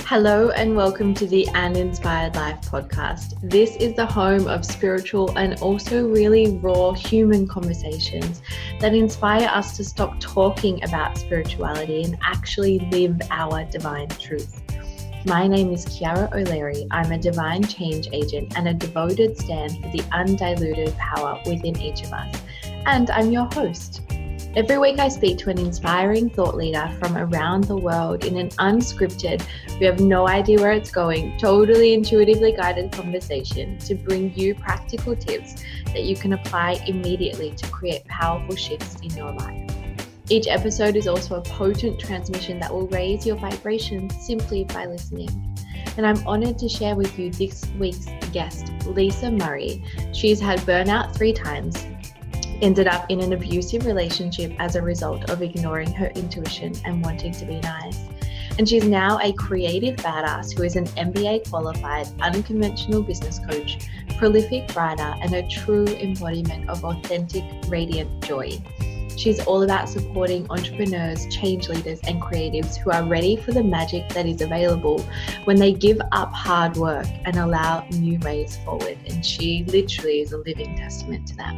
Hello and welcome to the An Inspired Life podcast. This is the home of spiritual and also really raw human conversations that inspire us to stop talking about spirituality and actually live our divine truth. My name is Kiara O'Leary. I'm a divine change agent and a devoted stand for the undiluted power within each of us. And I'm your host. Every week I speak to an inspiring thought leader from around the world in an unscripted, we have no idea where it's going, totally intuitively guided conversation to bring you practical tips that you can apply immediately to create powerful shifts in your life. Each episode is also a potent transmission that will raise your vibration simply by listening. And I'm honored to share with you this week's guest, Lisa Murray. She's had burnout 3 times. Ended up in an abusive relationship as a result of ignoring her intuition and wanting to be nice. And she's now a creative badass who is an MBA qualified, unconventional business coach, prolific writer, and a true embodiment of authentic, radiant joy. She's all about supporting entrepreneurs, change leaders, and creatives who are ready for the magic that is available when they give up hard work and allow new ways forward. And she literally is a living testament to that.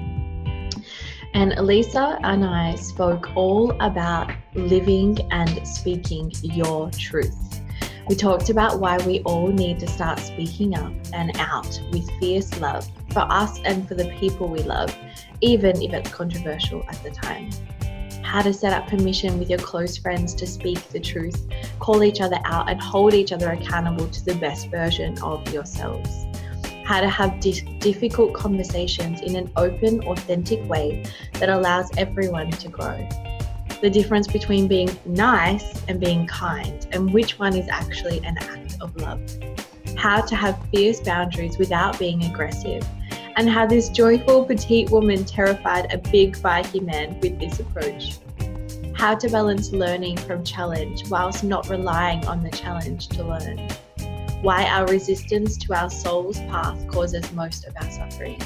And Lisa and I spoke all about living and speaking your truth. We talked about why we all need to start speaking up and out with fierce love for us and for the people we love, even if it's controversial at the time. How to set up permission with your close friends to speak the truth, call each other out, and hold each other accountable to the best version of yourselves. How to have difficult conversations in an open, authentic way that allows everyone to grow. The difference between being nice and being kind, and which one is actually an act of love. How to have fierce boundaries without being aggressive, and how this joyful petite woman terrified a big Viking man with this approach. How to balance learning from challenge whilst not relying on the challenge to learn. Why our resistance to our soul's path causes most of our suffering.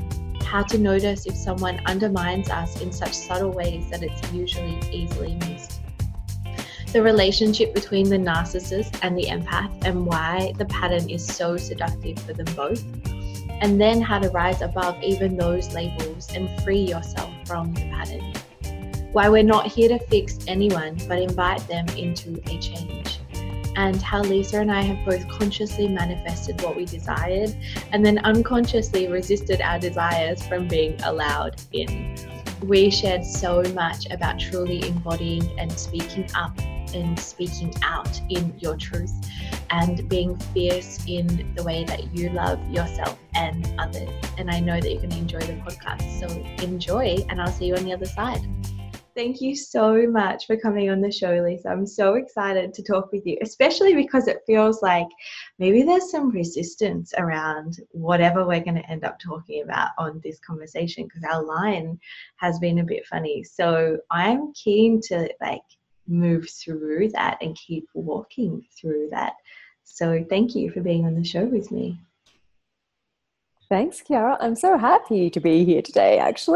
How to notice if someone undermines us in such subtle ways that it's usually easily missed. The relationship between the narcissist and the empath and why the pattern is so seductive for them both. And then how to rise above even those labels and free yourself from the pattern. Why we're not here to fix anyone but invite them into a change. And how Lisa and I have both consciously manifested what we desired and then unconsciously resisted our desires from being allowed in. We shared so much about truly embodying and speaking up and speaking out in your truth and being fierce in the way that you love yourself and others. And I know that you're going to enjoy the podcast. So enjoy, and I'll see you on the other side. Thank you so much for coming on the show, Lisa. I'm so excited to talk with you, especially because it feels like maybe there's some resistance around whatever we're going to end up talking about on this conversation, because our line has been a bit funny. So I'm keen to move through that and keep walking through that. So thank you for being on the show with me. Thanks, Kiara. I'm so happy to be here today, actually.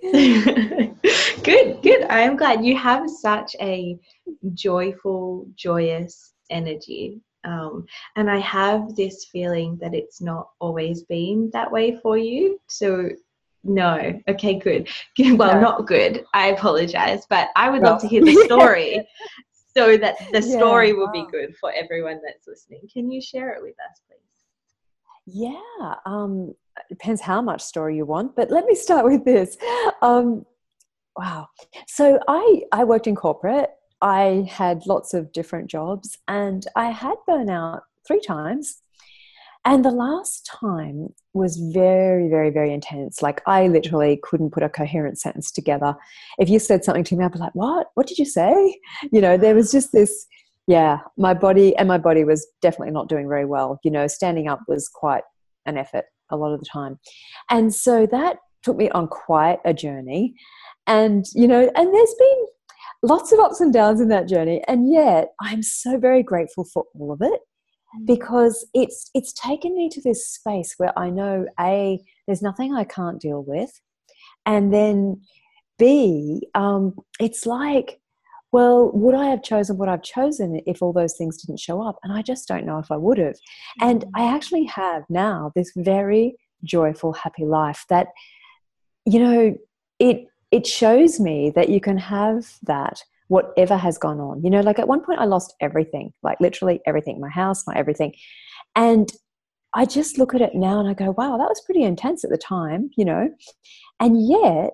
Good. I am glad. You have such a joyful, joyous energy. And I have this feeling that it's not always been that way for you. So no. Okay, good. Well, not good. I apologize. But I would love to hear the story so that the story will be good for everyone that's listening. Can you share it with us, please? Yeah. It depends how much story you want, but let me start with this. Wow. So I worked in corporate. I had lots of different jobs and I had burnout 3 times. And the last time was very, very, very intense. Like I literally couldn't put a coherent sentence together. If you said something to me, I'd be like, what? What did you say? There was just this, my body was definitely not doing very well. Standing up was quite an effort a lot of the time. And so that took me on quite a journey. And, and there's been lots of ups and downs in that journey. And yet I'm so very grateful for all of it, because it's taken me to this space where I know, A, there's nothing I can't deal with. And then B, it's like well, would I have chosen what I've chosen if all those things didn't show up? And I just don't know if I would have. And I actually have now this very joyful, happy life that, you know, it shows me that you can have that whatever has gone on. You know, like at one point I lost everything, like literally everything, my house, my everything. And I just look at it now and I go, wow, that was pretty intense at the time, you know. And yet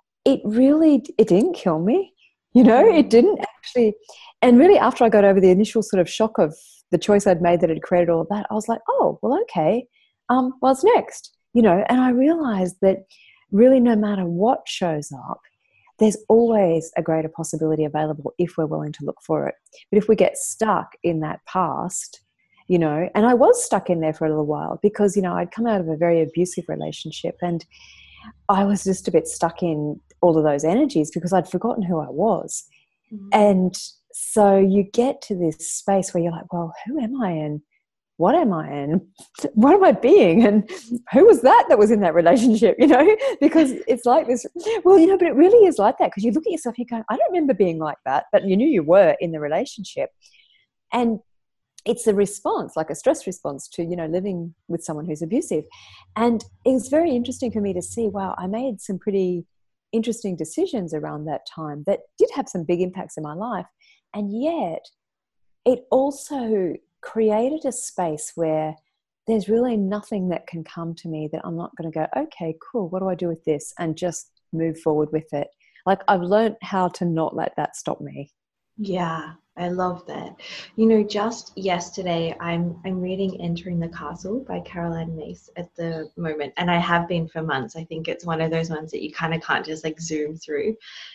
it didn't kill me. You know, it didn't actually. And really, after I got over the initial sort of shock of the choice I'd made that had created all of that, I was like, oh, well, okay, what's next? You know, and I realized that really no matter what shows up, there's always a greater possibility available if we're willing to look for it. But if we get stuck in that past, you know, and I was stuck in there for a little while because, you know, I'd come out of a very abusive relationship and I was just a bit stuck in all of those energies because I'd forgotten who I was. Mm-hmm. And so you get to this space where you're like, well, who am I and what am I and what am I being and who was that was in that relationship, you know? Because it's like this, well, you know, but it really is like that because you look at yourself and you go, I don't remember being like that, but you knew you were in the relationship. And it's a response, like a stress response to, you know, living with someone who's abusive. And it was very interesting for me to see, wow, I made some pretty interesting decisions around that time that did have some big impacts in my life. And yet it also created a space where there's really nothing that can come to me that I'm not going to go, okay, cool, what do I do with this? And just move forward with it. Like I've learned how to not let that stop me. Yeah, I love that. You know, just yesterday, I'm reading Entering the Castle by Caroline Myss at the moment, and I have been for months. I think it's one of those ones that you kind of can't just like zoom through.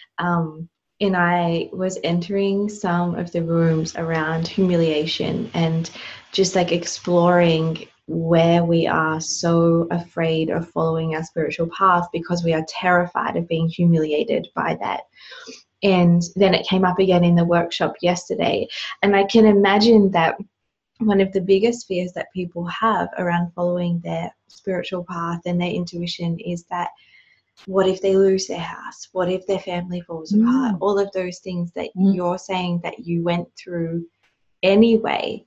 And I was entering some of the rooms around humiliation and just like exploring where we are so afraid of following our spiritual path because we are terrified of being humiliated by that. And then it came up again in the workshop yesterday. And I can imagine that one of the biggest fears that people have around following their spiritual path and their intuition is that what if they lose their house? What if their family falls apart? All of those things that you're saying that you went through anyway.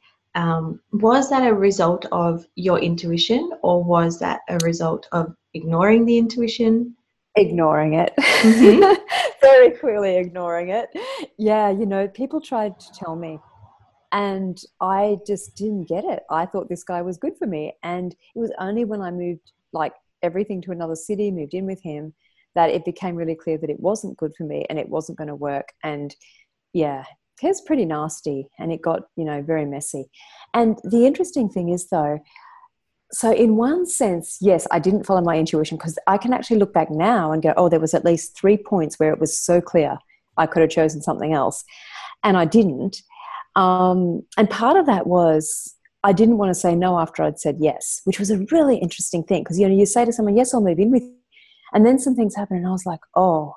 Was that a result of your intuition or was that a result of ignoring the intuition? Ignoring it. Mm-hmm. Very clearly ignoring it. Yeah, you know, people tried to tell me and I just didn't get it. I thought this guy was good for me. And it was only when I moved like everything to another city, moved in with him, that it became really clear that it wasn't good for me and it wasn't going to work. And yeah, it was pretty nasty and it got, you know, very messy. And the interesting thing is though, so in one sense, yes, I didn't follow my intuition because I can actually look back now and go, oh, there was at least 3 points where it was so clear I could have chosen something else. And I didn't. And part of that was I didn't want to say no after I'd said yes, which was a really interesting thing because, you know, you say to someone, yes, I'll move in with you. And then some things happen and I was like, oh,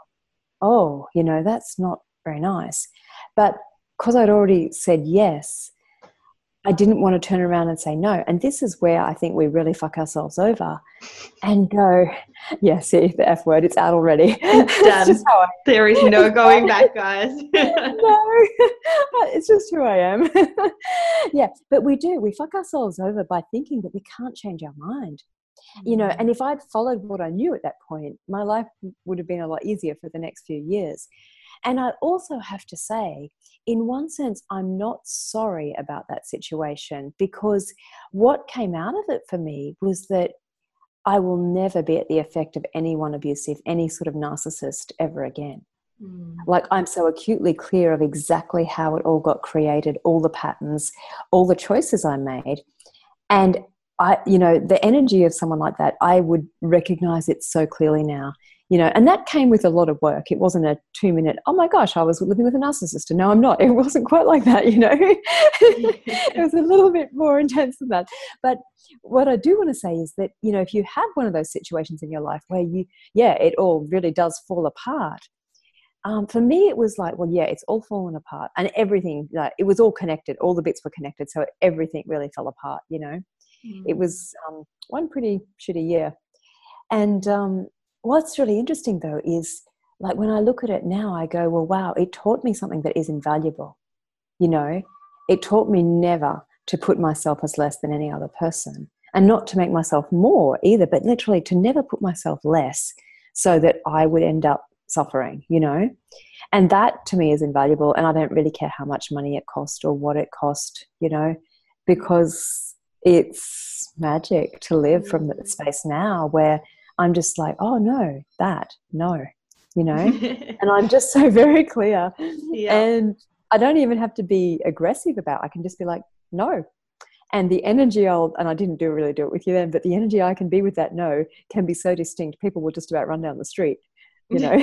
you know, that's not very nice. But because I'd already said yes, I didn't want to turn around and say no. And this is where I think we really fuck ourselves over and go, yeah, see, the F word, it's out already. It's done. There is no going back, guys. No, it's just who I am. Yeah, but we fuck ourselves over by thinking that we can't change our mind. You know, and if I'd followed what I knew at that point, my life would have been a lot easier for the next few years. And I also have to say, in one sense, I'm not sorry about that situation because what came out of it for me was that I will never be at the effect of anyone abusive, any sort of narcissist ever again. Like I'm so acutely clear of exactly how it all got created, all the patterns, all the choices I made. And I, you know, the energy of someone like that, I would recognize it so clearly now. You know, and that came with a lot of work. It wasn't a 2-minute, oh my gosh, I was living with a narcissist and now I'm not. It wasn't quite like that, you know. It was a little bit more intense than that. But what I do want to say is that, you know, if you have one of those situations in your life where it all really does fall apart. For me, it was like, well, yeah, it's all fallen apart and everything, it was all connected. All the bits were connected. So everything really fell apart, you know. It was one pretty shitty year. And what's really interesting, though, is like when I look at it now, I go, well, wow, it taught me something that is invaluable. You know, it taught me never to put myself as less than any other person, and not to make myself more either, but literally to never put myself less so that I would end up suffering, you know. And that to me is invaluable. And I don't really care how much money it cost or what it cost, you know, because it's magic to live from the space now where I'm just like, oh no, no, you know, and I'm just so very clear. Yeah. And I don't even have to be aggressive about it. I can just be like, no. And the energy and I didn't really do it with you then, but the energy I can be with that no can be so distinct. People will just about run down the street, you know.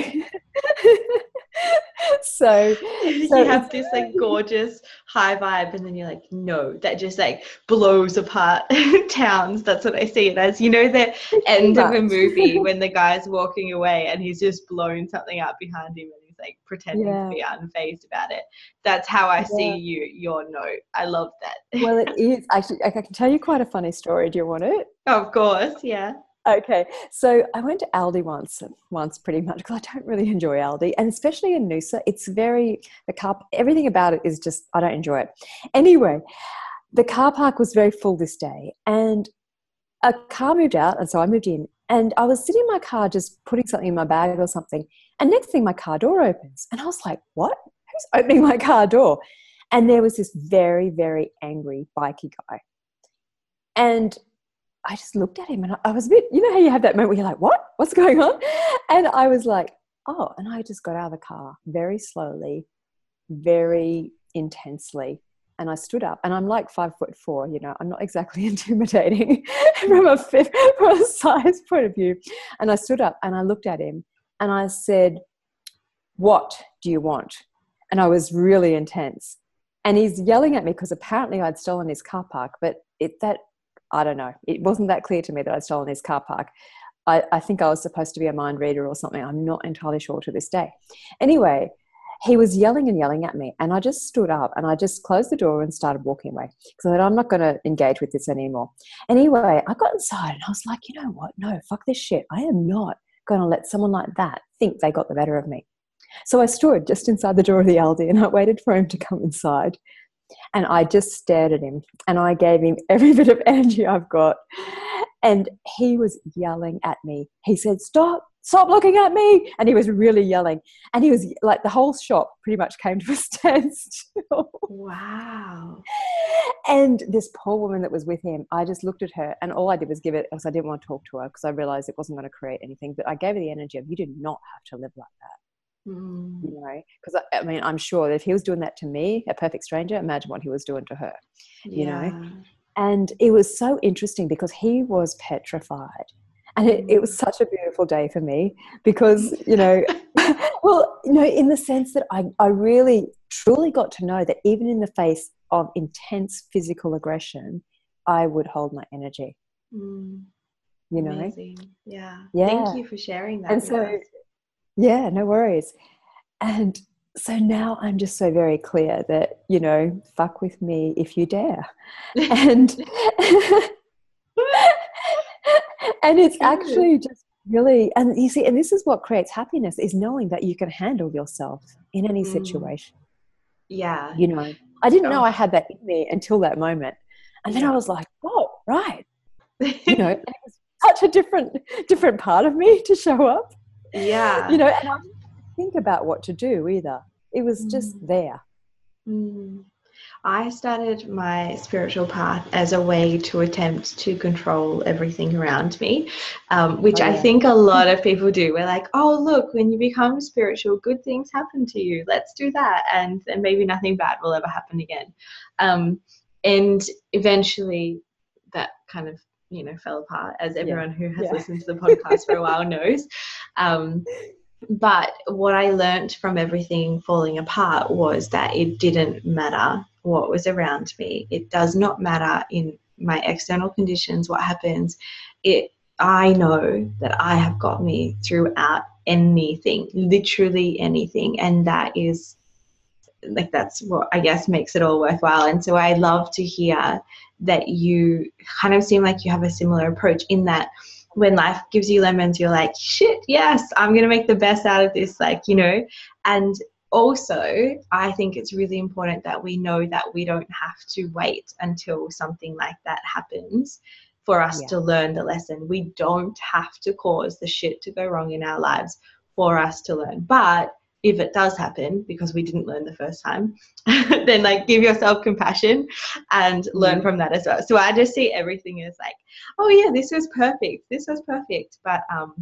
so you have this like gorgeous high vibe, and then you're like, no, that just like blows apart towns. That's what I see it as. You know, the end of a movie when the guy's walking away and he's just blown something up behind him and he's like pretending to be unfazed about it. That's how I see your note. I love that. Well, it is actually, I can tell you quite a funny story. Do you want it? Of course, yeah. Okay, so I went to Aldi once pretty much, because I don't really enjoy Aldi, and especially in Noosa, everything about it is just, I don't enjoy it. Anyway, the car park was very full this day, and a car moved out, and so I moved in, and I was sitting in my car just putting something in my bag or something, and next thing my car door opens, and I was like, what? Who's opening my car door? And there was this very, very angry bikie guy. And I just looked at him and I was a bit, you know how you have that moment where you're like, what? What's going on? And I was like, oh, and I just got out of the car very slowly, very intensely. And I stood up, and I'm like 5'4", you know, I'm not exactly intimidating from a size point of view. And I stood up and I looked at him and I said, what do you want? And I was really intense. And he's yelling at me because apparently I'd stolen his car park, but I don't know. It wasn't that clear to me that I'd stolen his car park. I think I was supposed to be a mind reader or something. I'm not entirely sure to this day. Anyway, he was yelling and yelling at me, and I just stood up and I just closed the door and started walking away because I thought, I'm not going to engage with this anymore. Anyway, I got inside and I was like, you know what? No, fuck this shit. I am not going to let someone like that think they got the better of me. So I stood just inside the door of the Aldi and I waited for him to come inside. And I just stared at him and I gave him every bit of energy I've got. And he was yelling at me. He said, stop looking at me. And he was really yelling. And he was like, the whole shop pretty much came to a standstill. Wow. And this poor woman that was with him, I just looked at her and all I did was give it, because I didn't want to talk to her because I realized it wasn't going to create anything. But I gave her the energy of, you do not have to live like that. You know, because I mean, I'm sure that if he was doing that to me, a perfect stranger, imagine what he was doing to her, you know. And it was so interesting because he was petrified, and it was such a beautiful day for me because, you know, well, you know, in the sense that I really truly got to know that even in the face of intense physical aggression, I would hold my energy. You know. Amazing. Yeah. Thank you for sharing that. And so. Yeah, no worries. And so now I'm just so very clear that, you know, fuck with me if you dare. And and it's actually just really, and you see, and this is what creates happiness, is knowing that you can handle yourself in any situation. Yeah. You know, I didn't know I had that in me until that moment. And then I was like, oh, right. You know, and it was such a different part of me to show up. Yeah. You know, and I didn't think about what to do either. It was just there. I started my spiritual path as a way to attempt to control everything around me, which I think a lot of people do. We're like, oh, look, when you become spiritual, good things happen to you. Let's do that. And then maybe nothing bad will ever happen again. And eventually that kind of, you know, fell apart, as everyone who has listened to the podcast for a while knows. But what I learned from everything falling apart was that it didn't matter what was around me. It does not matter in my external conditions what happens. I know that I have got me throughout anything, literally anything, and that is like, that's what I guess makes it all worthwhile. And so I love to hear that you kind of seem like you have a similar approach, in that when life gives you lemons, you're like, shit, yes, I'm going to make the best out of this, like, you know. And also, I think it's really important that we know that we don't have to wait until something like that happens for us to learn the lesson. We don't have to cause the shit to go wrong in our lives for us to learn. But if it does happen because we didn't learn the first time, then like give yourself compassion and learn from that as well. So I just see everything as like, oh yeah, this was perfect. This was perfect. But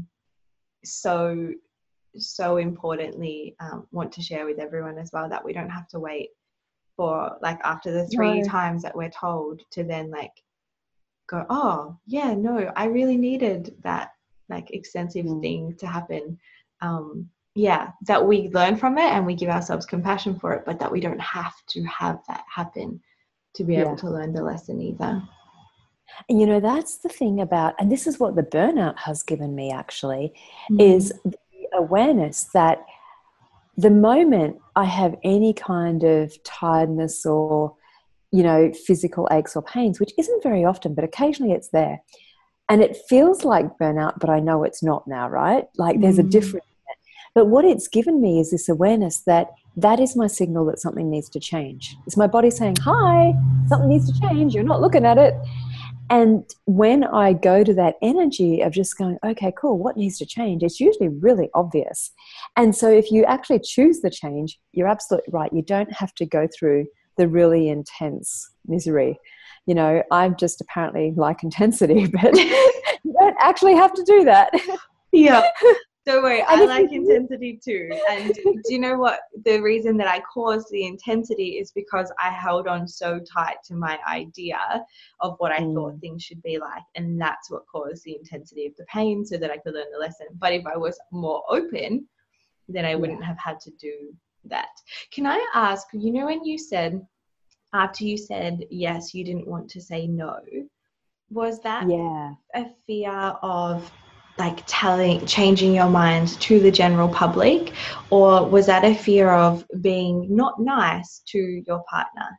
so importantly, want to share with everyone as well that we don't have to wait for like after the 3 times that we're told to then like go, oh yeah, no, I really needed that like extensive thing to happen. That we learn from it and we give ourselves compassion for it, but that we don't have to have that happen to be able to learn the lesson either. And you know, that's the thing about, and this is what the burnout has given me actually, is the awareness that the moment I have any kind of tiredness or, you know, physical aches or pains, which isn't very often, but occasionally it's there, and it feels like burnout, but I know it's not now, right? Like there's a difference. But what it's given me is this awareness that that is my signal that something needs to change. It's my body saying, hi, something needs to change. You're not looking at it. And when I go to that energy of just going, okay, cool, what needs to change? It's usually really obvious. And so if you actually choose the change, you're absolutely right. You don't have to go through the really intense misery. You know, I'm just apparently like intensity, but you don't actually have to do that. Yeah. Don't worry, I like intensity too. And do you know what? The reason that I caused the intensity is because I held on so tight to my idea of what I thought things should be like. And that's what caused the intensity of the pain so that I could learn the lesson. But if I was more open, then I wouldn't have had to do that. Can I ask, you know, when you said, after you said yes, you didn't want to say no, was that a fear of like changing your mind to the general public, or was that a fear of being not nice to your partner?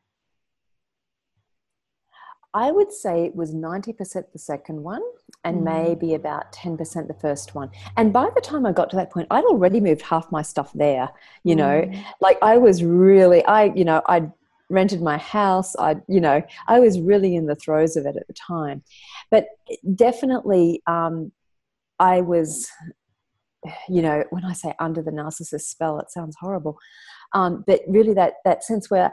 I would say it was 90% the second one and maybe about 10% the first one. And by the time I got to that point, I'd already moved half my stuff there, you know, like I was really, I'd rented my house. I was really in the throes of it at the time. But definitely, I was, you know, when I say under the narcissist spell, it sounds horrible. But really that sense where,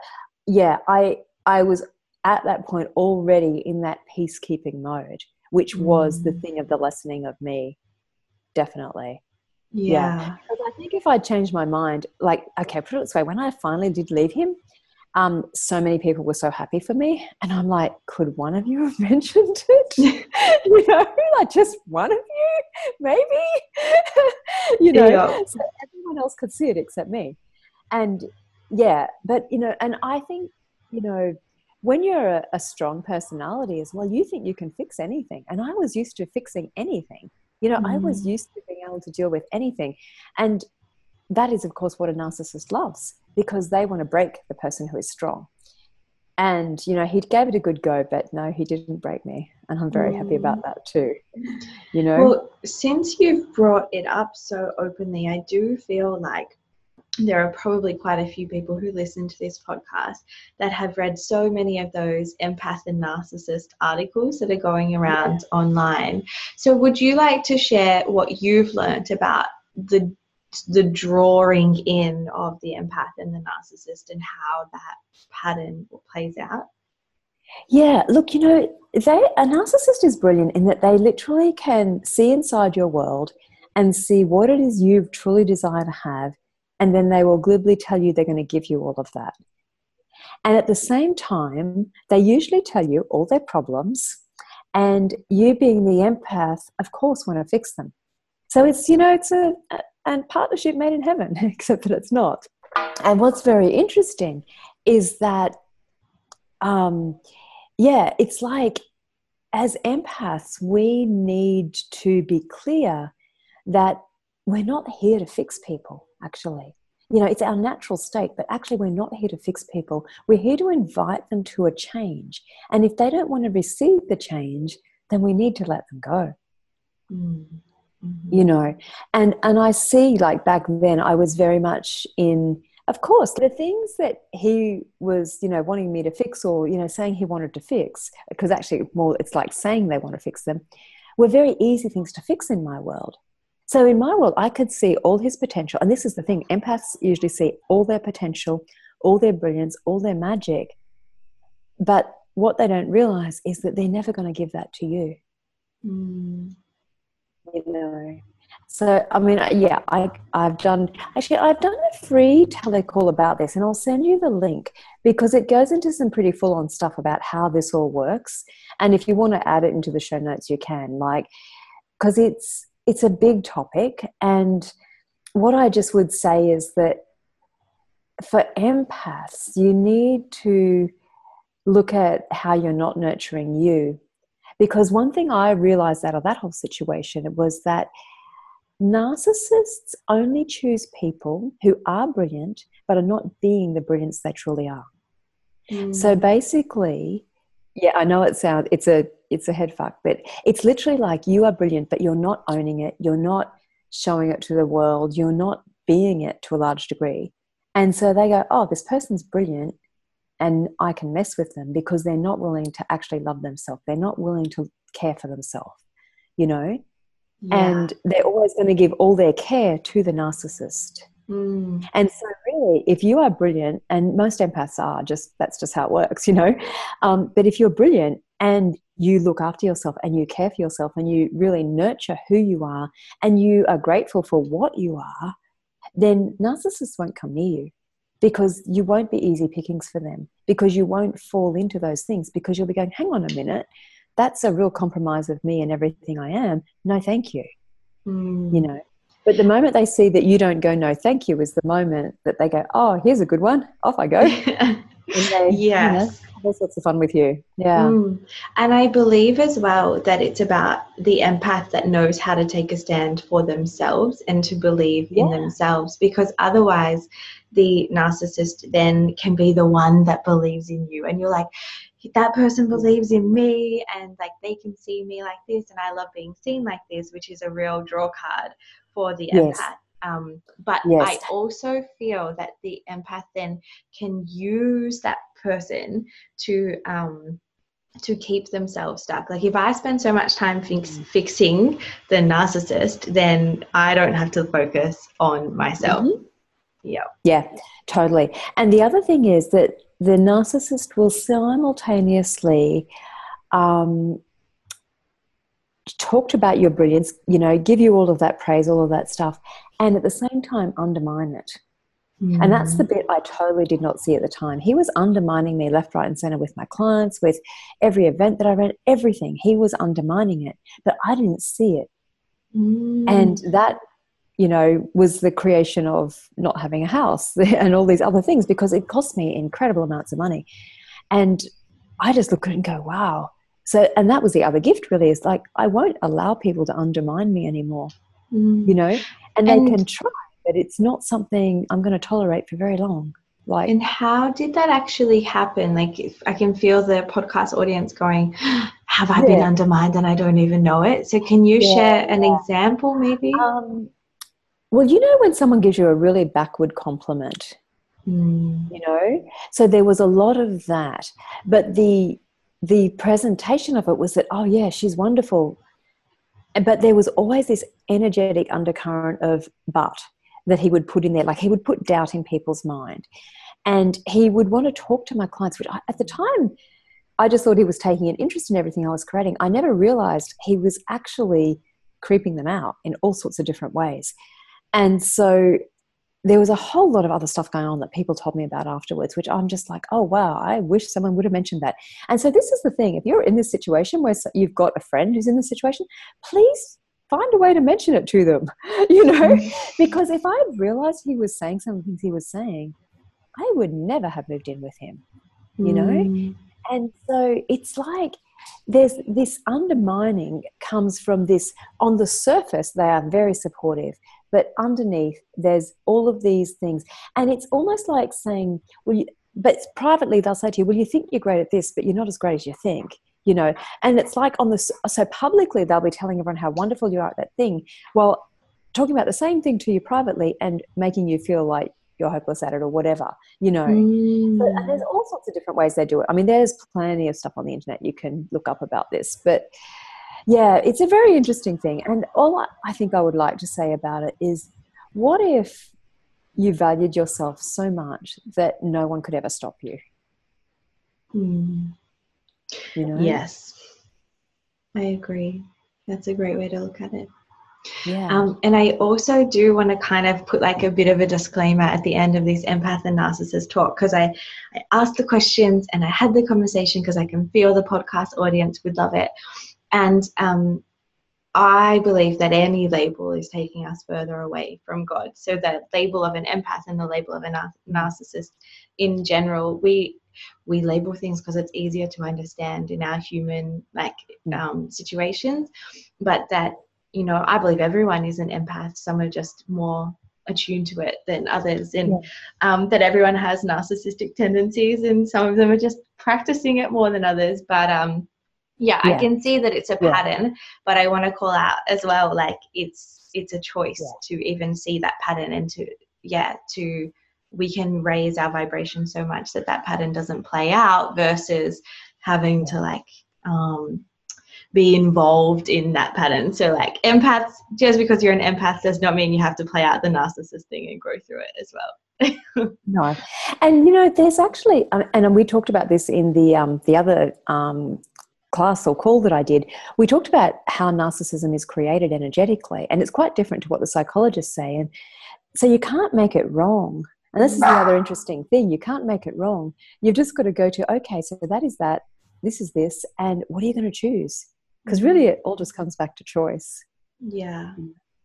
I was at that point already in that peacekeeping mode, which was the thing of the lessening of me. Definitely. Yeah. Because I think if I'd changed my mind, like, okay, put it this way, when I finally did leave him, so many people were so happy for me. And I'm like, could one of you have mentioned it? You know, like just one of you, maybe, you know, so everyone else could see it except me. And but, you know, and I think, you know, when you're a strong personality as well, you think you can fix anything. And I was used to fixing anything. You know, I was used to being able to deal with anything. And that is, of course, what a narcissist loves, because they want to break the person who is strong. And, you know, he gave it a good go, but no, he didn't break me. And I'm very happy about that too, you know. Well, since you've brought it up so openly, I do feel like there are probably quite a few people who listen to this podcast that have read so many of those empath and narcissist articles that are going around online. So would you like to share what you've learned about the drawing in of the empath and the narcissist and how that pattern plays out? Yeah, look, you know, a narcissist is brilliant in that they literally can see inside your world and see what it is you truly desire to have, and then they will glibly tell you they're going to give you all of that. And at the same time, they usually tell you all their problems, and you being the empath, of course, want to fix them. So it's, you know, it's a partnership made in heaven, except that it's not. And what's very interesting is that, it's like as empaths, we need to be clear that we're not here to fix people, actually. You know, it's our natural state, but actually we're not here to fix people. We're here to invite them to a change. And if they don't want to receive the change, then we need to let them go. Mm. Mm-hmm. you know. And I see, like, back then I was very much in, of course, the things that he was, you know, wanting me to fix, or, you know, saying he wanted to fix, because actually more it's like saying they want to fix them, were very easy things to fix in my world. So in my world I could see all his potential, and this is the thing, empaths usually see all their potential, all their brilliance, all their magic, but what they don't realize is that they're never going to give that to you. Mm. You know. So I mean, yeah, I've done, actually I've done a free telecall about this, and I'll send you the link, because it goes into some pretty full on stuff about how this all works. And if you want to add it into the show notes, you can, like, because it's a big topic. And what I just would say is that for empaths, you need to look at how you're not nurturing you. Because one thing I realized out of that whole situation was that narcissists only choose people who are brilliant but are not being the brilliance they truly are. So basically, yeah, I know it's a head fuck, but it's literally like, you are brilliant but you're not owning it, you're not showing it to the world, you're not being it to a large degree. And so they go, oh, this person's brilliant and I can mess with them, because they're not willing to actually love themselves. They're not willing to care for themselves, you know? Yeah. And they're always going to give all their care to the narcissist. Mm. And so really, if you are brilliant, and most empaths are, that's just how it works, you know? But if you're brilliant and you look after yourself and you care for yourself and you really nurture who you are and you are grateful for what you are, then narcissists won't come near you, because you won't be easy pickings for them, because you won't fall into those things, because you'll be going, hang on a minute, that's a real compromise of me and everything I am. No, thank you. You know, but the moment they see that you don't go, no, thank you, is the moment that they go, oh, here's a good one. Off I go. And they, Yes. you know, have all sorts of fun with you. Yeah. And I believe as well that it's about the empath that knows how to take a stand for themselves and to believe in themselves, because otherwise the narcissist then can be the one that believes in you, and you're like, that person believes in me, and like they can see me like this, and I love being seen like this, which is a real draw card for the empath. But I also feel that the empath then can use that person to keep themselves stuck. Like if I spend so much time fixing the narcissist, then I don't have to focus on myself. Yeah, totally. And the other thing is that the narcissist will simultaneously talk about your brilliance, you know, give you all of that praise, all of that stuff, and at the same time undermine it. And that's the bit I totally did not see at the time. He was undermining me left, right, and center with my clients, with every event that I ran, everything. He was undermining it, but I didn't see it. And that, you know, was the creation of not having a house and all these other things, because it cost me incredible amounts of money. And I just look at it and go, wow. So, and that was the other gift, really, is like, I won't allow people to undermine me anymore, you know, and they can try, but it's not something I'm going to tolerate for very long. Like, and how did that actually happen? Like, if I can feel the podcast audience going, have I been undermined and I don't even know it? So can you share an example maybe? Well, you know, when someone gives you a really backward compliment, you know, so there was a lot of that, but the presentation of it was that, oh yeah, she's wonderful. But there was always this energetic undercurrent of but that he would put in there. Like, he would put doubt in people's mind, and he would want to talk to my clients, which at the time I just thought he was taking an interest in everything I was creating. I never realized he was actually creeping them out in all sorts of different ways. And so there was a whole lot of other stuff going on that people told me about afterwards, which I'm just like, oh, wow, I wish someone would have mentioned that. And so this is the thing. If you're in this situation where you've got a friend who's in this situation, please find a way to mention it to them, you know, because if I had realized he was saying some of the things he was saying, I would never have moved in with him, you know. And so it's like there's this undermining comes from this. On the surface, they are very supportive, but underneath there's all of these things. And it's almost like saying, well, but privately they'll say to you, well, you think you're great at this, but you're not as great as you think. you know. And it's like so publicly they'll be telling everyone how wonderful you are at that thing, while talking about the same thing to you privately and making you feel like you're hopeless at it or whatever, you know. So, and there's all sorts of different ways they do it. I mean, there's plenty of stuff on the internet you can look up about this, but yeah, it's a very interesting thing. And all I think I would like to say about it is, what if you valued yourself so much that no one could ever stop you? You know? Yes, I agree. That's a great way to look at it. Yeah. And I also do want to kind of put like a bit of a disclaimer at the end of this empath and narcissist talk, because I asked the questions and I had the conversation because I can feel the podcast audience would love it. And I believe that any label is taking us further away from God. So the label of an empath and the label of a narcissist in general, we label things because it's easier to understand in our human situations. But that, you know, I believe everyone is an empath. Some are just more attuned to it than others, and that everyone has narcissistic tendencies, and some of them are just practicing it more than others. But I can see that it's a pattern, but I want to call out as well, like it's a choice to even see that pattern, and we can raise our vibration so much that pattern doesn't play out, versus having to be involved in that pattern. So like empaths, just because you're an empath does not mean you have to play out the narcissist thing and go through it as well. No. And, you know, there's actually, and we talked about this in the other class or call that I did. We talked about how narcissism is created energetically, and it's quite different to what the psychologists say. And so you can't make it wrong. And this is the other interesting thing. You can't make it wrong. You've just got to go to, okay, so that is that, this is this, and what are you going to choose? Because really it all just comes back to choice. Yeah.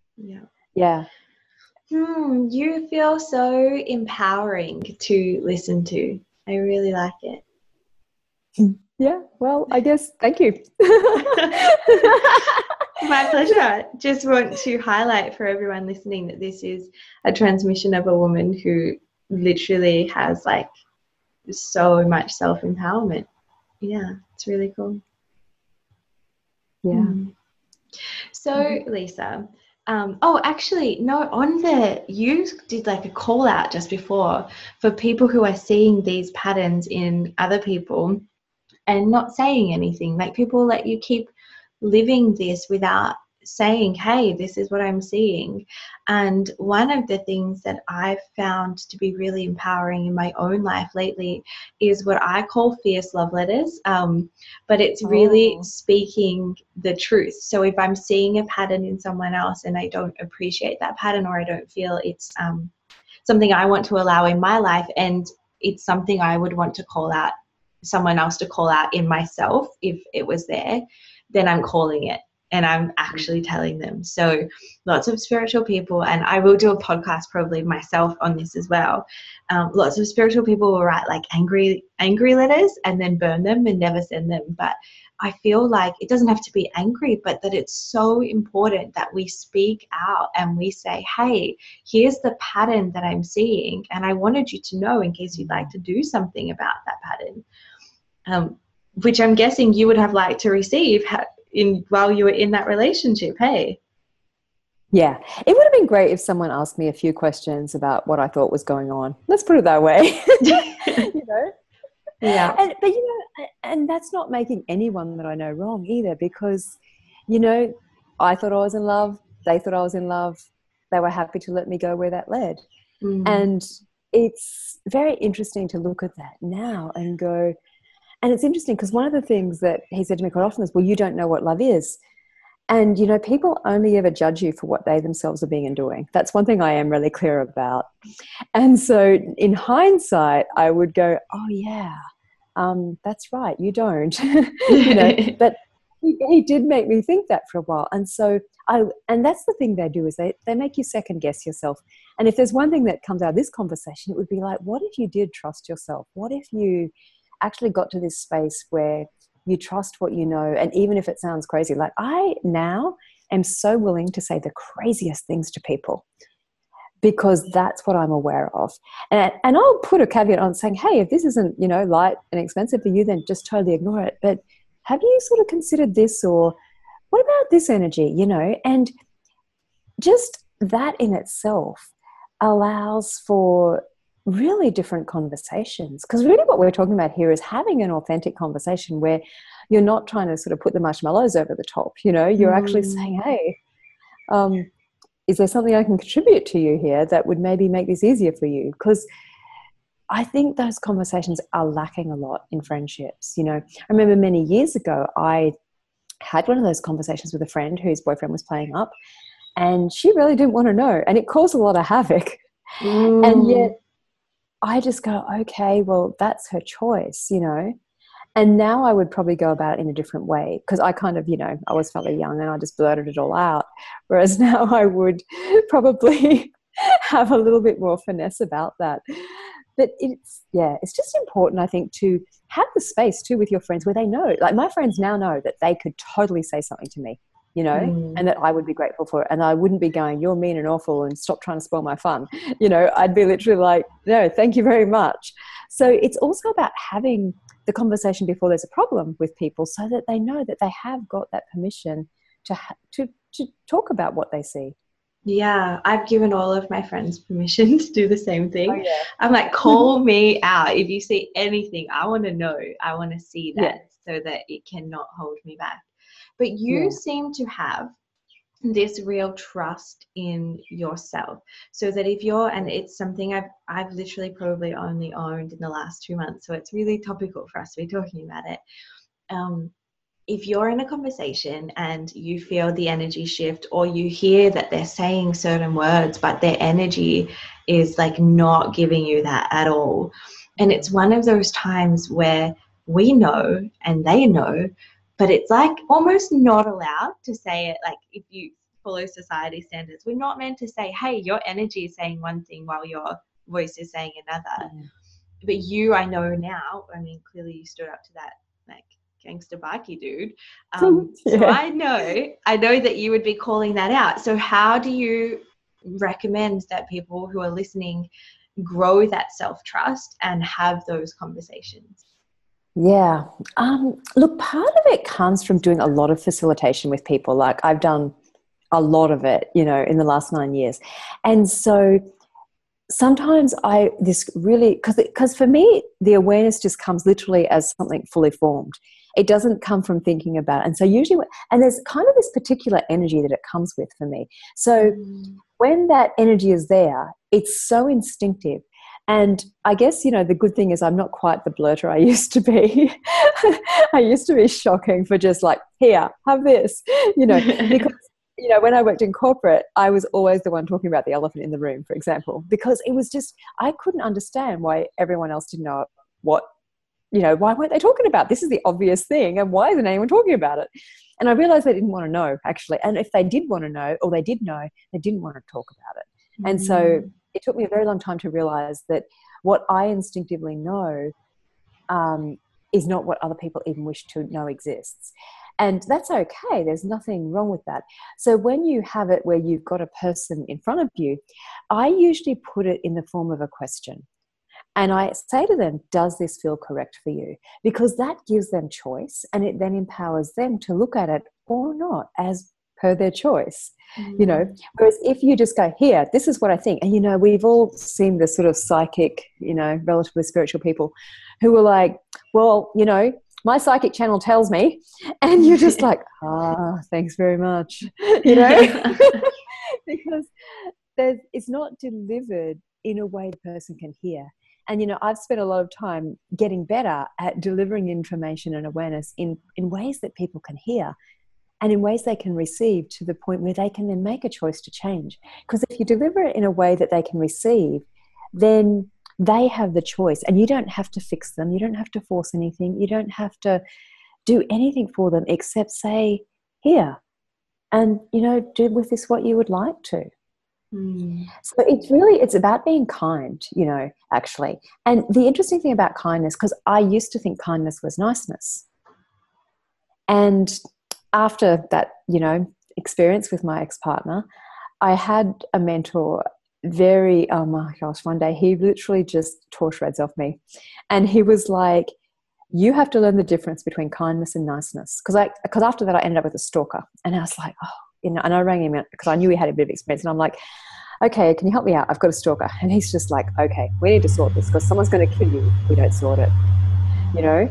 You feel so empowering to listen to. I really like it. Yeah, well, I guess, thank you. My pleasure. Just want to highlight for everyone listening that this is a transmission of a woman who literally has like so much self-empowerment. Yeah, it's really cool. Yeah. So Lisa, you did like a call out just before for people who are seeing these patterns in other people and not saying anything. Like people let you keep living this without saying, hey, this is what I'm seeing. And one of the things that I've found to be really empowering in my own life lately is what I call fierce love letters. But it's really speaking the truth. So if I'm seeing a pattern in someone else and I don't appreciate that pattern, or I don't feel it's something I want to allow in my life, and it's something I would want to call out, someone else to call out in myself if it was there, then I'm calling it. And I'm actually telling them. So lots of spiritual people, and I will do a podcast probably myself on this as well. Lots of spiritual people will write like angry letters and then burn them and never send them. But I feel like it doesn't have to be angry, but that it's so important that we speak out and we say, hey, here's the pattern that I'm seeing, and I wanted you to know in case you'd like to do something about that pattern, which I'm guessing you would have liked to receive while you were in that relationship. Hey, yeah, it would have been great if someone asked me a few questions about what I thought was going on. Let's put it that way. You know? Yeah. But you know, and that's not making anyone that I know wrong either, because, you know, I thought I was in love, they thought I was in love, they were happy to let me go where that led. And it's very interesting to look at that now and go. And it's interesting because one of the things that he said to me quite often is, well, you don't know what love is. And, you know, people only ever judge you for what they themselves are being and doing. That's one thing I am really clear about. And so in hindsight, I would go, oh, yeah, that's right, you don't. You know, but he did make me think that for a while. And so and that's the thing they do, is they make you second guess yourself. And if there's one thing that comes out of this conversation, it would be like, what if you did trust yourself? What if you actually got to this space where you trust what you know? And even if it sounds crazy, like I now am so willing to say the craziest things to people, because that's what I'm aware of. And I'll put a caveat on saying, hey, if this isn't, you know, light and expensive for you, then just totally ignore it. But have you sort of considered this, or what about this energy, and just that in itself allows for really different conversations. Because really what we're talking about here is having an authentic conversation where you're not trying to sort of put the marshmallows over the top, you're actually saying, hey, is there something I can contribute to you here that would maybe make this easier for you? Because I think those conversations are lacking a lot in friendships. I remember many years ago, I had one of those conversations with a friend whose boyfriend was playing up, and she really didn't want to know, and it caused a lot of havoc. And yet I just go, okay, well, that's her choice, And now I would probably go about it in a different way, because I kind of, I was fairly young and I just blurted it all out. Whereas now I would probably have a little bit more finesse about that. But it's just important, I think, to have the space too with your friends where they know, like my friends now know that they could totally say something to me, and that I would be grateful for it. And I wouldn't be going, you're mean and awful and stop trying to spoil my fun. I'd be literally like, no, thank you very much. So it's also about having the conversation before there's a problem with people, so that they know that they have got that permission to talk about what they see. Yeah, I've given all of my friends permission to do the same thing. Oh, yeah. I'm like, call me out. If you see anything, I want to know. I want to see that so that it cannot hold me back. But you seem to have this real trust in yourself, so that if you're, and it's something I've literally probably only owned in the last 2 months, so it's really topical for us to be talking about it. If you're in a conversation and you feel the energy shift, or you hear that they're saying certain words, but their energy is like not giving you that at all. And it's one of those times where we know and they know, but it's like almost not allowed to say it. Like if you follow society standards, we're not meant to say, hey, your energy is saying one thing while your voice is saying another. But you, I know now, I mean, clearly you stood up to that, like, gangster bikie dude. So I know that you would be calling that out. So how do you recommend that people who are listening grow that self-trust and have those conversations? Yeah. Look, part of it comes from doing a lot of facilitation with people. Like I've done a lot of it, in the last 9 years. And so sometimes because for me, the awareness just comes literally as something fully formed. It doesn't come from thinking about it. And so usually, and there's kind of this particular energy that it comes with for me. So when that energy is there, it's so instinctive. And I guess, the good thing is I'm not quite the blurter I used to be. I used to be shocking for just like, here, have this, because, when I worked in corporate, I was always the one talking about the elephant in the room, for example, because it was just, I couldn't understand why everyone else didn't know why weren't they talking about this? Is the obvious thing, and why isn't anyone talking about it? And I realized they didn't want to know, actually. And if they did want to know, or they did know, they didn't want to talk about it. And so it took me a very long time to realize that what I instinctively know is not what other people even wish to know exists. And that's okay. There's nothing wrong with that. So when you have it where you've got a person in front of you, I usually put it in the form of a question. And I say to them, does this feel correct for you? Because that gives them choice, and it then empowers them to look at it or not as per their choice. Whereas if you just go, here, this is what I think. And, we've all seen the sort of psychic, relatively spiritual people who are like, well, my psychic channel tells me, and you're just like, thanks very much, because it's not delivered in a way the person can hear. And, I've spent a lot of time getting better at delivering information and awareness in ways that people can hear, and in ways they can receive, to the point where they can then make a choice to change. Because if you deliver it in a way that they can receive, then they have the choice, and you don't have to fix them. You don't have to force anything. You don't have to do anything for them except say, here, and, do with this what you would like to. So it's about being kind, actually. And the interesting thing about kindness, because I used to think kindness was niceness. And after that, experience with my ex-partner, I had a mentor oh my gosh, one day he literally just tore shreds off me. And he was like, you have to learn the difference between kindness and niceness. Because after that, I ended up with a stalker, and I was like, oh, and I rang him because I knew he had a bit of experience, and I'm like, okay, can you help me out? I've got a stalker. And he's just like, okay, we need to sort this because someone's going to kill you if we don't sort it, you know?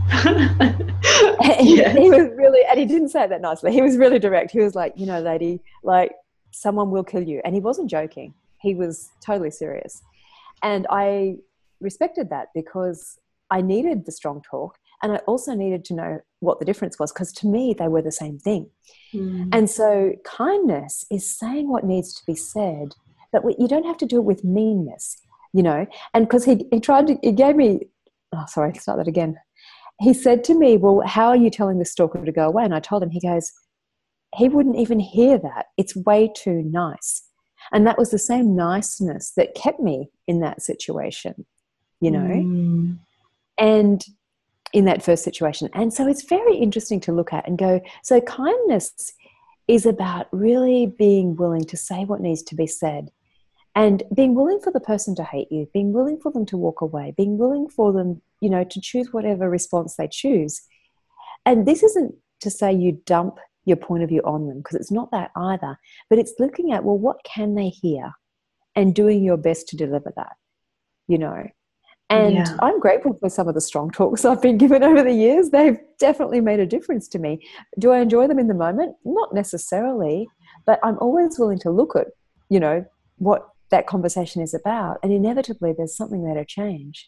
And Yes. he was really, and he didn't say it that nicely. He was really direct. He was like, you know, lady, like, someone will kill you. And he wasn't joking. He was totally serious. And I respected that because I needed the strong talk, and I also needed to know what the difference was, because to me, they were the same thing. And so kindness is saying what needs to be said, but you don't have to do it with meanness, you know. And because he gave me, oh, sorry, start that again. He said to me, well, how are you telling the stalker to go away? And I told him, he goes, he wouldn't even hear that. It's way too nice. And that was the same niceness that kept me in that situation, you know, and in that first situation. And so it's very interesting to look at and go, so kindness is about really being willing to say what needs to be said, and being willing for the person to hate you, being willing for them to walk away, being willing for them, you know, to choose whatever response they choose. And this isn't to say you dump your point of view on them, because it's not that either, but it's looking at, well, what can they hear, and doing your best to deliver that, you know. And I'm grateful for some of the strong talks I've been given over the years. They've definitely made a difference to me. Do I enjoy them in the moment? Not necessarily, but I'm always willing to look at, you know, what that conversation is about. And inevitably there's something there to change.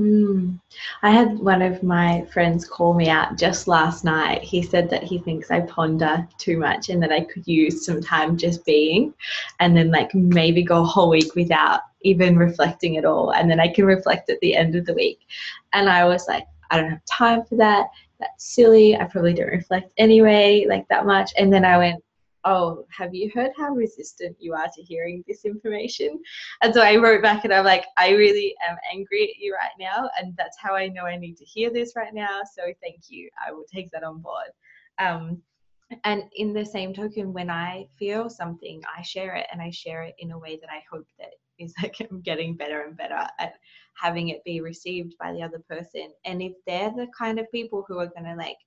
I had one of my friends call me out just last night. He said that he thinks I ponder too much and that I could use some time just being, and then like maybe go a whole week without even reflecting at all. And then I can reflect at the end of the week. And I was like, I don't have time for that. That's silly. I probably don't reflect anyway, like that much. And then I went, oh, have you heard how resistant you are to hearing this information? And so I wrote back and I'm like, I really am angry at you right now. And that's how I know I need to hear this right now. So thank you. I will take that on board. And in the same token, when I feel something, I share it, and I share it in a way that I hope that is like I'm getting better and better at having it be received by the other person. And if they're the kind of people who are going to like,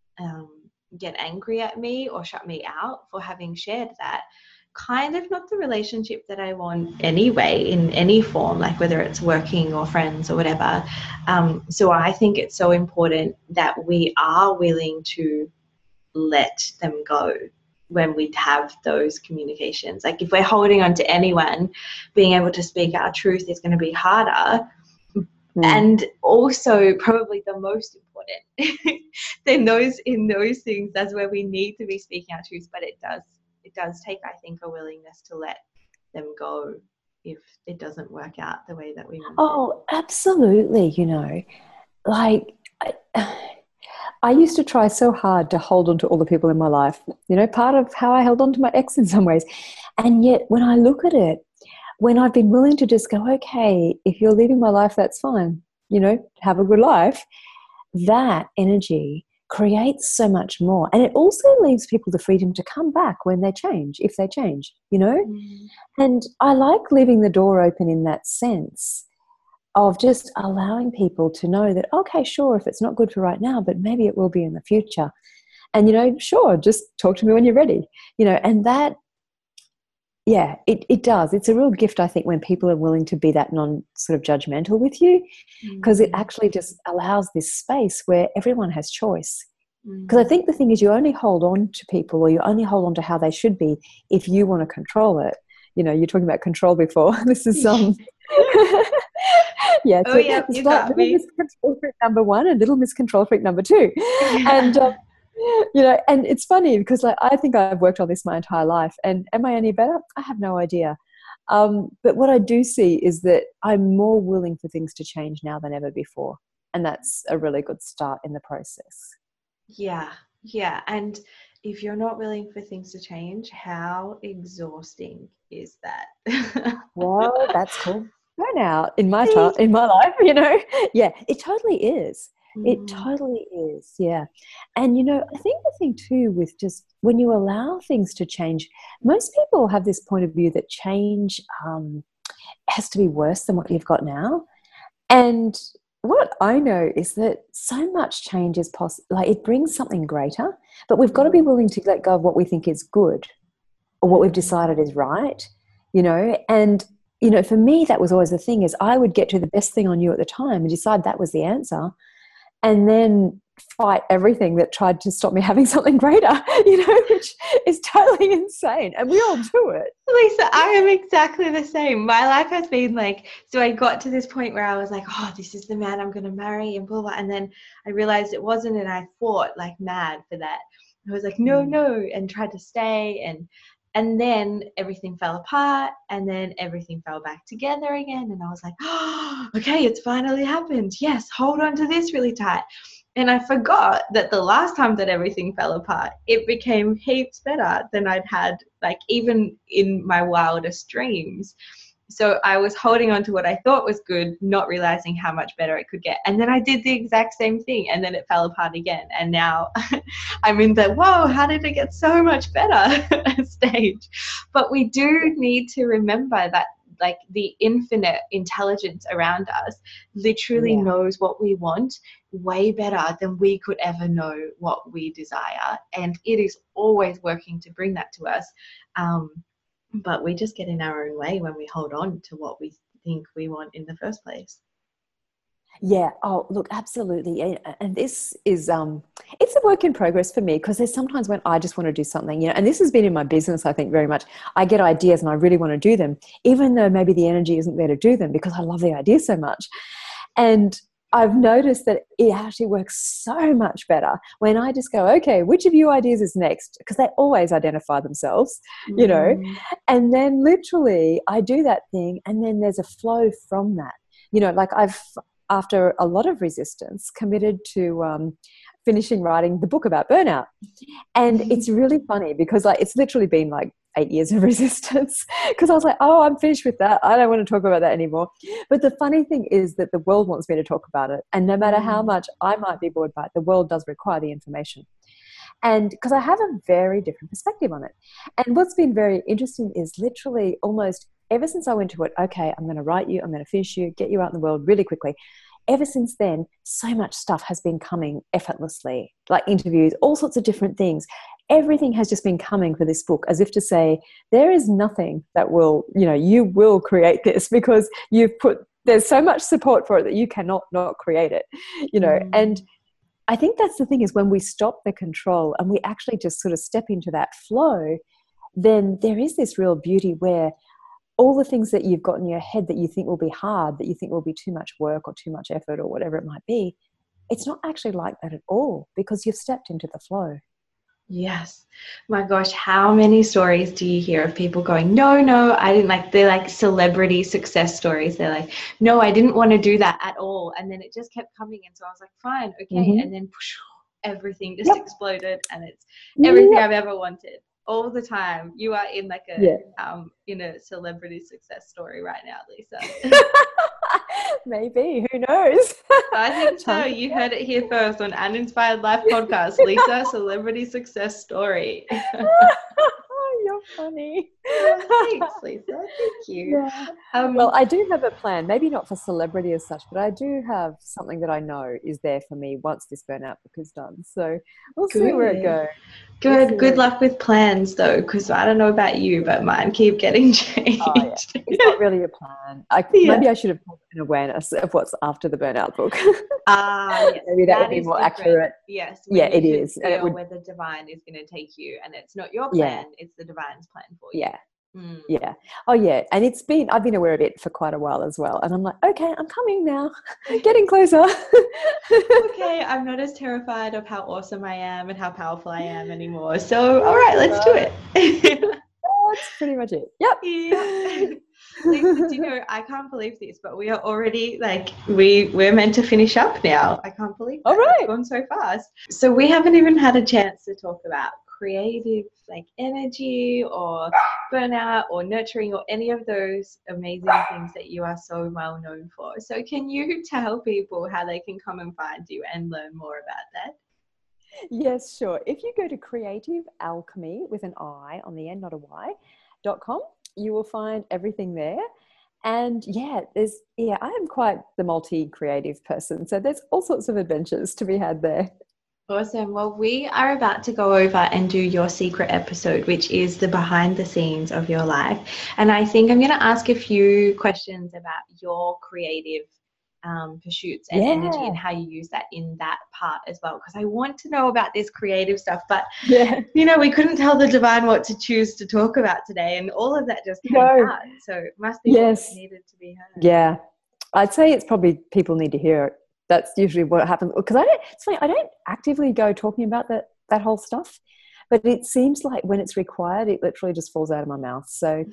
get angry at me or shut me out for having shared that, kind of not the relationship that I want anyway, in any form, like whether it's working or friends or whatever. So I think it's so important that we are willing to let them go when we have those communications. Like if we're holding on to anyone, being able to speak our truth is going to be harder. And also probably the most important in those things, that's where we need to be speaking our truth. But it does take, I think, a willingness to let them go if it doesn't work out the way that we want it. Oh, absolutely. You know, like I used to try so hard to hold on to all the people in my life, you know, part of how I held on to my ex in some ways. And yet when I look at it, when I've been willing to just go, okay, if you're leaving my life, that's fine, you know, have a good life, that energy creates so much more. And it also leaves people the freedom to come back when they change, if they change, you know. And I like leaving the door open in that sense of just allowing people to know that, okay, sure, if it's not good for right now, but maybe it will be in the future. And, you know, sure, just talk to me when you're ready, you know. And that, yeah, it does. It's a real gift, I think, when people are willing to be that sort of judgmental with you, because it actually just allows this space where everyone has choice. Because I think the thing is, you only hold on to people, or you only hold on to how they should be if you want to control it. You know, you're talking about control before. This is yeah. Oh yeah, it's like little Miss Control Freak number 1 and little Miss Control Freak number 2, and you know, and it's funny because like I think I've worked on this my entire life, and am I any better? I have no idea. But what I do see is that I'm more willing for things to change now than ever before, and that's a really good start in the process. Yeah. And if you're not willing for things to change, how exhausting is that? Well, that's called burnout in my life, you know. Yeah, it totally is. It totally is, yeah. And, you know, I think the thing too with just when you allow things to change, most people have this point of view that change has to be worse than what you've got now. And what I know is that so much change is possible. Like, it brings something greater, but we've got to be willing to let go of what we think is good or what we've decided is right, and, for me, that was always the thing, is I would get to the best thing I knew at the time and decide that was the answer, and then fight everything that tried to stop me having something greater, which is totally insane. And we all do it. Lisa, I am exactly the same. My life has been like, so I got to this point where I was like, oh, this is the man I'm going to marry and blah, blah. And then I realized it wasn't, and I fought like mad for that. I was like, no, and tried to stay. And then everything fell apart, and then everything fell back together again. And I was like, oh, okay, it's finally happened. Yes, hold on to this really tight. And I forgot that the last time that everything fell apart, it became heaps better than I'd had, like, even in my wildest dreams. So I was holding on to what I thought was good, not realizing how much better it could get. And then I did the exact same thing, and then it fell apart again. And now I'm in the, whoa, how did it get so much better stage? But we do need to remember that, like, the infinite intelligence around us literally knows what we want way better than we could ever know what we desire. And it is always working to bring that to us. But we just get in our own way when we hold on to what we think we want in the first place. Yeah. Oh, look, absolutely. And this is, it's a work in progress for me, because there's sometimes when I just want to do something, and this has been in my business, I think, very much. I get ideas and I really want to do them, even though maybe the energy isn't there to do them, because I love the idea so much. And I've noticed that it actually works so much better when I just go, okay, which of your ideas is next? Because they always identify themselves, and then literally I do that thing, and then there's a flow from that. Like, I've, after a lot of resistance, committed to finishing writing the book about burnout. And it's really funny because, like, it's literally been like 8 years of resistance, because I was like, oh, I'm finished with that. I don't want to talk about that anymore. But the funny thing is that the world wants me to talk about it. And no matter how much I might be bored by it, the world does require the information. And because I have a very different perspective on it. And what's been very interesting is literally almost ever since I went to it, okay, I'm going to write you, I'm going to finish you, get you out in the world really quickly. Ever since then, so much stuff has been coming effortlessly, like interviews, all sorts of different things. Everything has just been coming for this book, as if to say, there is nothing that will, you will create this, because there's so much support for it that you cannot not create it, And I think that's the thing, is when we stop the control and we actually just sort of step into that flow, then there is this real beauty where all the things that you've got in your head that you think will be hard, that you think will be too much work or too much effort or whatever it might be, it's not actually like that at all, because you've stepped into the flow. Yes. My gosh, how many stories do you hear of people going, no, I didn't, like, they're like celebrity success stories. They're like, no, I didn't want to do that at all. And then it just kept coming. And so I was like, fine, okay. And then everything just exploded, and it's everything I've ever wanted. All the time. You are in like in a celebrity success story right now, Lisa. Maybe, who knows? I think so. You heard it here first on Uninspired Life podcast. Lisa, celebrity success story. You're funny. Thanks, Lisa. Thank you. Yeah. Well, I do have a plan, maybe not for celebrity as such, but I do have something that I know is there for me once this burnout book is done. So we'll see where it goes. Good luck with plans, though, because I don't know about you, but mine keep getting changed. Oh, yeah. It's not really a plan. Maybe I should have put an awareness of what's after the burnout book. Yes, maybe that would be more accurate. Yes. Yeah, it is. And it would, where the divine is going to take you, and it's not your plan, it's the divine's plan for you. Yeah. Yeah. Oh, yeah. And I've been aware of it for quite a while as well. And I'm like, okay, I'm coming now. Getting closer. Okay, I'm not as terrified of how awesome I am and how powerful I am anymore. So, all right, let's do it. That's pretty much it. Yep. Yeah. Lisa, do you know, I can't believe this, but we are already, like, we're meant to finish up now. I can't believe that. All right. It's gone so fast. So we haven't even had a chance to talk about creative, like, energy or burnout or nurturing or any of those amazing things that you are so well known for. So can you tell people how they can come and find you and learn more about that? Yes, sure. If you go to Creative Alchemy with an I on the end, not a Y, .com, you will find everything there. And I am quite the multi-creative person. So there's all sorts of adventures to be had there. Awesome. Well, we are about to go over and do your secret episode, which is the behind the scenes of your life. And I think I'm going to ask a few questions about your creative pursuits and energy and how you use that in that part as well, because I want to know about this creative stuff, but we couldn't tell the divine what to choose to talk about today, and all of that just came out, so it must be what needed to be heard. I'd say it's probably people need to hear it. That's usually what happens, because I don't actively go talking about that whole stuff, but it seems like when it's required, it literally just falls out of my mouth. So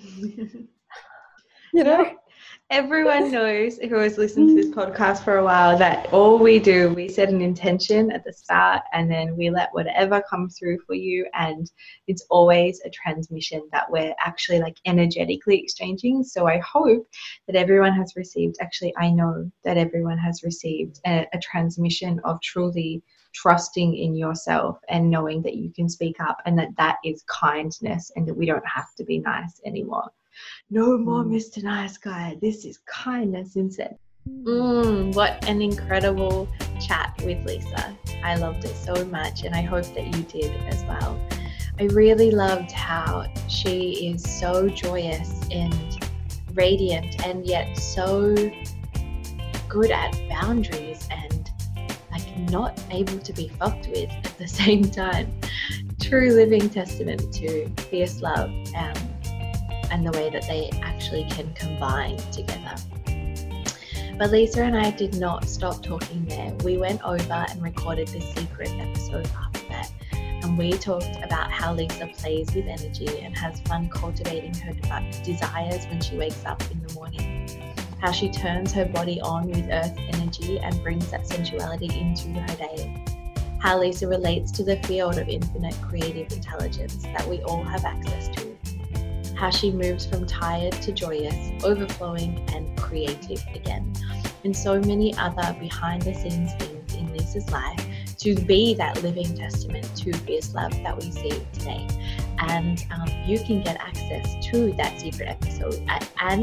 everyone knows, who has listened to this podcast for a while, that all we do, we set an intention at the start and then we let whatever come through for you, and it's always a transmission that we're actually like energetically exchanging. So I hope that everyone has received, actually I know that everyone has received a transmission of truly trusting in yourself and knowing that you can speak up, and that is kindness, and that we don't have to be nice anymore. No more Mr. Nice Guy. This is kindness instead. What an incredible chat with Lisa. I loved it so much, and I hope that you did as well. I really loved how she is so joyous and radiant, and yet so good at boundaries and like not able to be fucked with at the same time. True living testament to fierce love and the way that they actually can combine together. But Lisa and I did not stop talking there. We went over and recorded the secret episode after that, and we talked about how Lisa plays with energy and has fun cultivating her desires when she wakes up in the morning, how she turns her body on with earth energy and brings that sensuality into her day, how Lisa relates to the field of infinite creative intelligence that we all have access to, how she moves from tired to joyous, overflowing and creative again, and so many other behind the scenes things in Lisa's life to be that living testament to fierce love that we see today. And you can get access to that secret episode at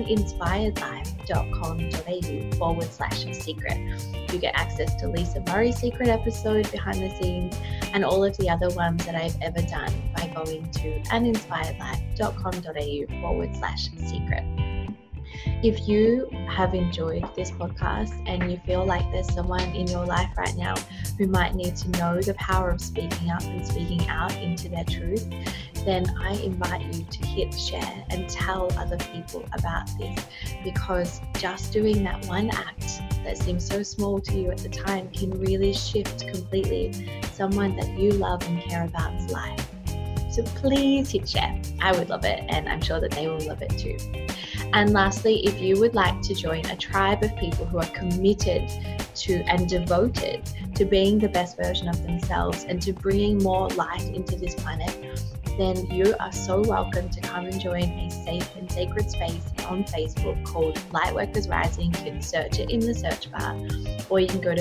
aninspiredlife.com.au/secret. You get access to Lisa Murray's secret episode behind the scenes and all of the other ones that I've ever done by going to aninspiredlife.com.au/secret. If you have enjoyed this podcast and you feel like there's someone in your life right now who might need to know the power of speaking up and speaking out into their truth, then I invite you to hit share and tell other people about this, because just doing that one act that seems so small to you at the time can really shift completely someone that you love and care about's life. So please hit share. I would love it, and I'm sure that they will love it too. And lastly, if you would like to join a tribe of people who are committed to and devoted to being the best version of themselves and to bringing more light into this planet, then you are so welcome to come and join a safe and sacred space on Facebook called Lightworkers Rising. You can search it in the search bar, or you can go to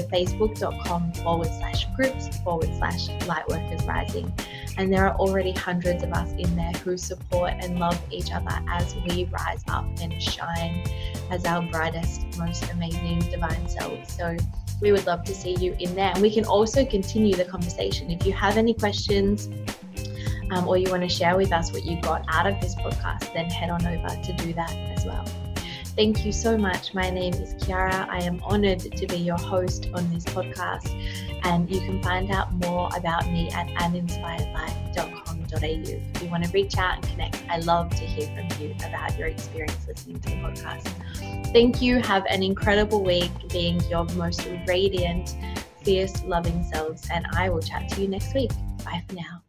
facebook.com/groups/Lightworkers Rising. And there are already hundreds of us in there who support and love each other as we rise up and shine as our brightest, most amazing divine selves. So we would love to see you in there. And we can also continue the conversation. If you have any questions, or you want to share with us what you got out of this podcast, then head on over to do that as well. Thank you so much. My name is Kiara. I am honored to be your host on this podcast, and you can find out more about me at aninspiredlife.com.au. If you want to reach out and connect, I love to hear from you about your experience listening to the podcast. Thank you. Have an incredible week being your most radiant, fierce, loving selves, and I will chat to you next week. Bye for now.